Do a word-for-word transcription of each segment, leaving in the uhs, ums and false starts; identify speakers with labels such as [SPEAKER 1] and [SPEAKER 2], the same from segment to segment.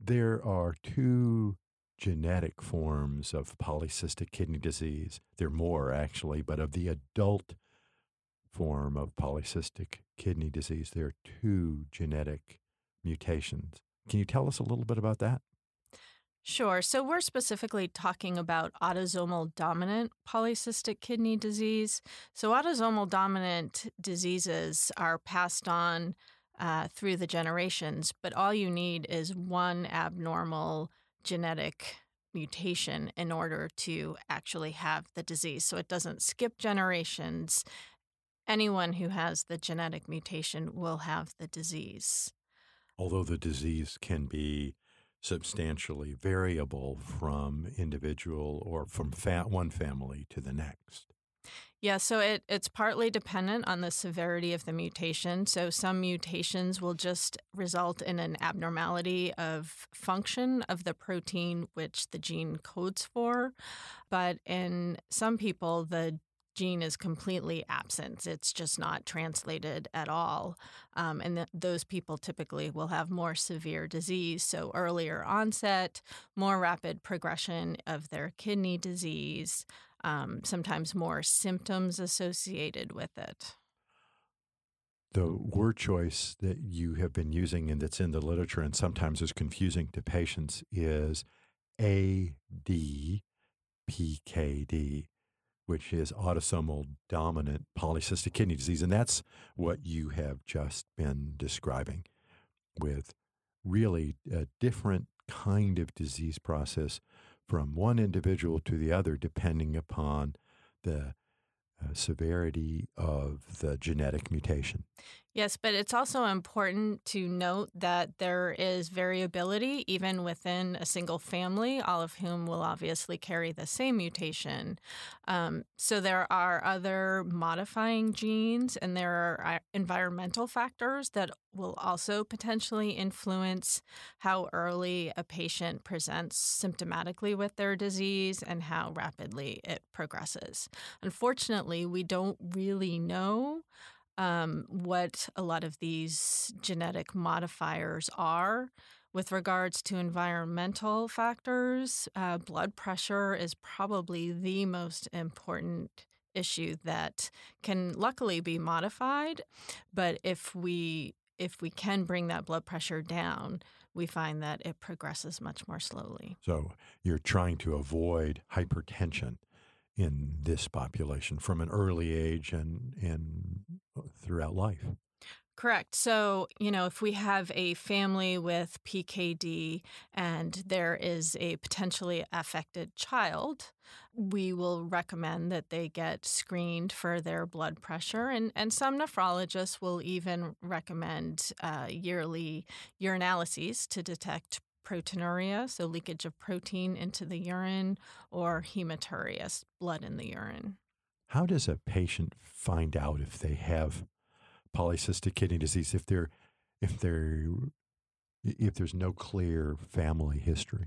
[SPEAKER 1] There are two genetic forms of polycystic kidney disease. There are more, actually, but of the adult form of polycystic kidney disease, there are two genetic mutations. Can you tell us a little bit about that?
[SPEAKER 2] Sure. So we're specifically talking about autosomal dominant polycystic kidney disease. So autosomal dominant diseases are passed on uh, through the generations, but all you need is one abnormal genetic mutation in order to actually have the disease. So it doesn't skip generations. Anyone who has the genetic mutation will have the disease.
[SPEAKER 1] Although the disease can be substantially variable from individual or from fa- one family to the next.
[SPEAKER 2] Yeah, so it, it's partly dependent on the severity of the mutation. So some mutations will just result in an abnormality of function of the protein which the gene codes for. But in some people, the gene is completely absent. It's just not translated at all. Um, and th- those people typically will have more severe disease. So earlier onset, more rapid progression of their kidney disease, um, sometimes more symptoms associated with it.
[SPEAKER 1] The word choice that you have been using and that's in the literature and sometimes is confusing to patients is A D P K D, which is autosomal dominant polycystic kidney disease. And that's what you have just been describing, with really a different kind of disease process from one individual to the other, depending upon the uh, severity of the genetic mutation.
[SPEAKER 2] Yes, but it's also important to note that there is variability even within a single family, all of whom will obviously carry the same mutation. Um, so there are other modifying genes, and there are uh, environmental factors that will also potentially influence how early a patient presents symptomatically with their disease and how rapidly it progresses. Unfortunately, we don't really know Um, what a lot of these genetic modifiers are. With regards to environmental factors, uh, blood pressure is probably the most important issue that can luckily be modified. But if we if we can bring that blood pressure down, we find that it progresses much more slowly.
[SPEAKER 1] So you're trying to avoid hypertension in this population from an early age and, and throughout life.
[SPEAKER 2] Correct. So, you know, if we have a family with P K D and there is a potentially affected child, we will recommend that they get screened for their blood pressure. And, and some nephrologists will even recommend uh, yearly urinalyses to detect proteinuria, so leakage of protein into the urine, or hematuria, blood in the urine.
[SPEAKER 1] How does a patient find out if they have polycystic kidney disease if they're if they're if there's no clear family history?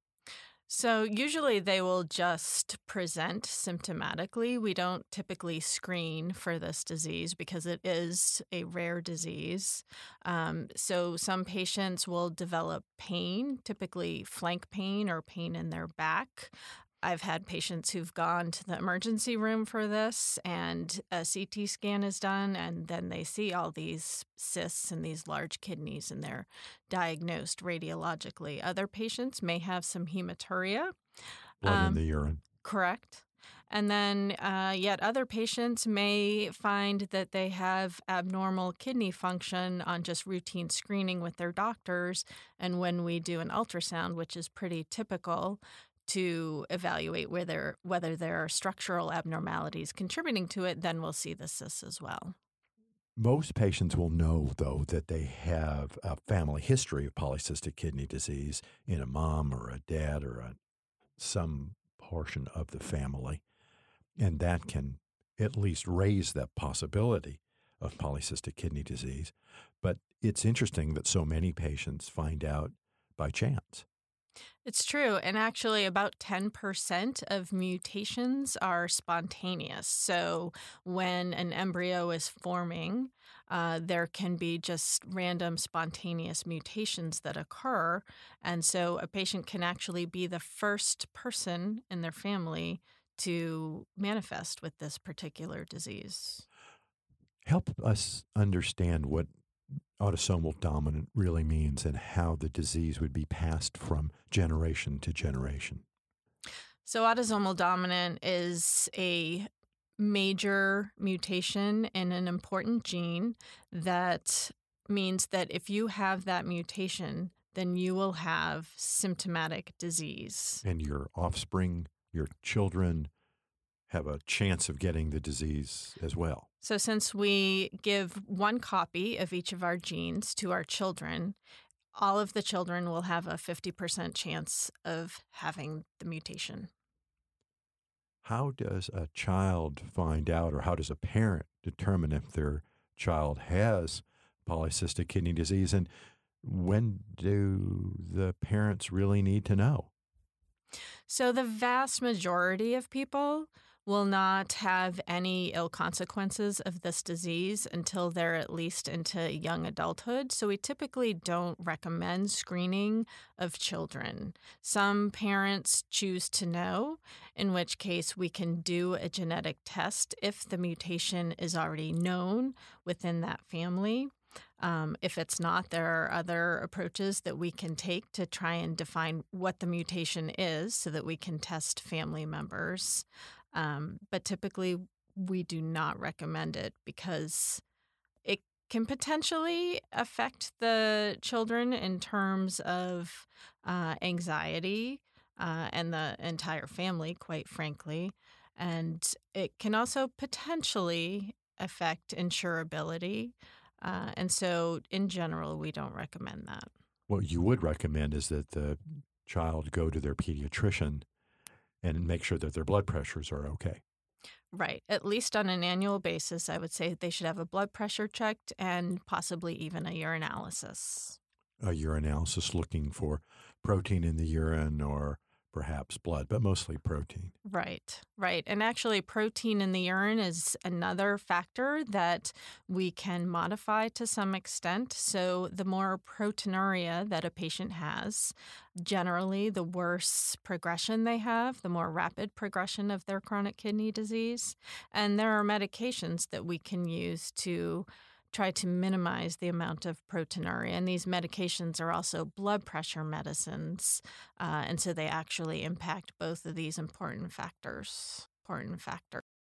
[SPEAKER 2] So usually they will just present symptomatically. We don't typically screen for this disease because it is a rare disease. Um, so some patients will develop pain, typically flank pain or pain in their back. I've had patients who've gone to the emergency room for this, and a C T scan is done, and then they see all these cysts and these large kidneys, and they're diagnosed radiologically. Other patients may have some hematuria.
[SPEAKER 1] Blood
[SPEAKER 2] Um,
[SPEAKER 1] in the urine.
[SPEAKER 2] Correct. And then uh, yet other patients may find that they have abnormal kidney function on just routine screening with their doctors. And when we do an ultrasound, which is pretty typical, to evaluate whether whether there are structural abnormalities contributing to it, then we'll see the cysts as well.
[SPEAKER 1] Most patients will know, though, that they have a family history of polycystic kidney disease in a mom or a dad or a, some portion of the family, and that can at least raise the possibility of polycystic kidney disease. But it's interesting that so many patients find out by chance.
[SPEAKER 2] It's true. And actually, about ten percent of mutations are spontaneous. So when an embryo is forming, uh, there can be just random spontaneous mutations that occur. And so a patient can actually be the first person in their family to manifest with this particular disease.
[SPEAKER 1] Help us understand what autosomal dominant really means and how the disease would be passed from generation to generation.
[SPEAKER 2] So, autosomal dominant is a major mutation in an important gene that means that if you have that mutation, then you will have symptomatic disease.
[SPEAKER 1] And your offspring, your children, have a chance of getting the disease as well.
[SPEAKER 2] So, since we give one copy of each of our genes to our children, all of the children will have a fifty percent chance of having the mutation.
[SPEAKER 1] How does a child find out, or how does a parent determine if their child has polycystic kidney disease? And when do the parents really need to know?
[SPEAKER 2] So, the vast majority of people will not have any ill consequences of this disease until they're at least into young adulthood. So, we typically don't recommend screening of children. Some parents choose to know, in which case we can do a genetic test if the mutation is already known within that family. Um, if it's not, there are other approaches that we can take to try and define what the mutation is so that we can test family members. Um, but typically, we do not recommend it because it can potentially affect the children in terms of uh, anxiety uh, and the entire family, quite frankly. And it can also potentially affect insurability. Uh, and so, in general, we don't recommend that.
[SPEAKER 1] What you would recommend is that the child go to their pediatrician and make sure that their blood pressures are okay.
[SPEAKER 2] Right. At least on an annual basis, I would say they should have a blood pressure checked and possibly even a urinalysis.
[SPEAKER 1] A urinalysis looking for protein in the urine or perhaps blood, but mostly protein.
[SPEAKER 2] Right, right. And actually, protein in the urine is another factor that we can modify to some extent. So, the more proteinuria that a patient has, generally, the worse progression they have, the more rapid progression of their chronic kidney disease. And there are medications that we can use to try to minimize the amount of proteinuria. And these medications are also blood pressure medicines. Uh, and so they actually impact both of these important factors. Important factors.